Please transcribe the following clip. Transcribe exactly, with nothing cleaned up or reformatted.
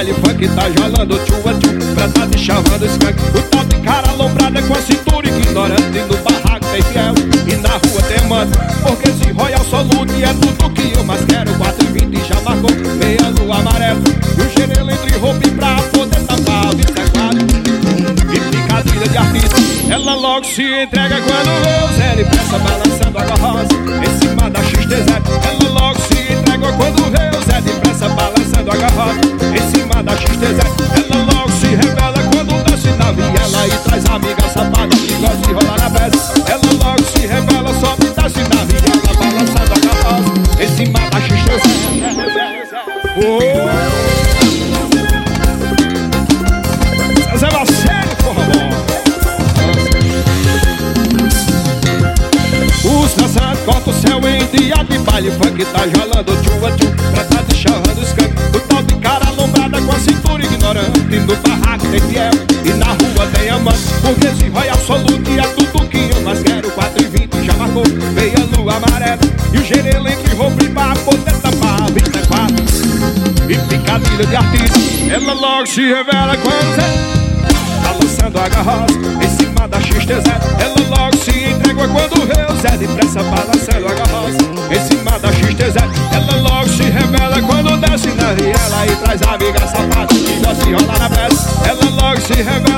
baile funk tá jalando tchua tchu, pra tá te chamando skunk. O tal de cara alombrada com a cintura ignorante, no barraco tem fiel e na rua tem amante. Porque esse Royal Salute é tudo que eu mais quero. Quatro e vinte já marcou, meia no amarelo, e o gerelo entre roupa e pra poder tapar o vinte e quatro. E picadilha de artista, ela logo se entrega quando vê o Zé depressa balançando a garrosa em cima da X T Z. Ela logo se entrega quando vê o Zé depressa balançando a garrosa em cima da X T Z. Ela logo se revela quando desce na viela e traz amiga safada que gosta de rolar na peça. Ela logo se revela, sobe e desce na viela balançando a garrosa em cima da X T Z. Oh! Zé Marcelo, porra bom. Os dançantes cortam o céu em dia de baile funk tá jalando tchua tchu, pra tá te chamando skunk. O tal de cara alombrada com a cintura ignorante, no barraco tem fiel e na rua tem amante. Porque esse Royal Salute é tudo que eu mais quero. Quatro e vinte já marcou, meia lua amarela, e o gerelo entre roupa e pra poder tapar vinte e quatro. E picadilha de artista, ela logo se revela quando Zé balançando a garrosa em cima da X T Z. Ela logo se entrega quando vê o Zé depressa balançando a garrosa em cima da X T Z. Ela logo se revela quando desce na viela e traz amiga safada que gosta de rolar na peça. Ela logo se revela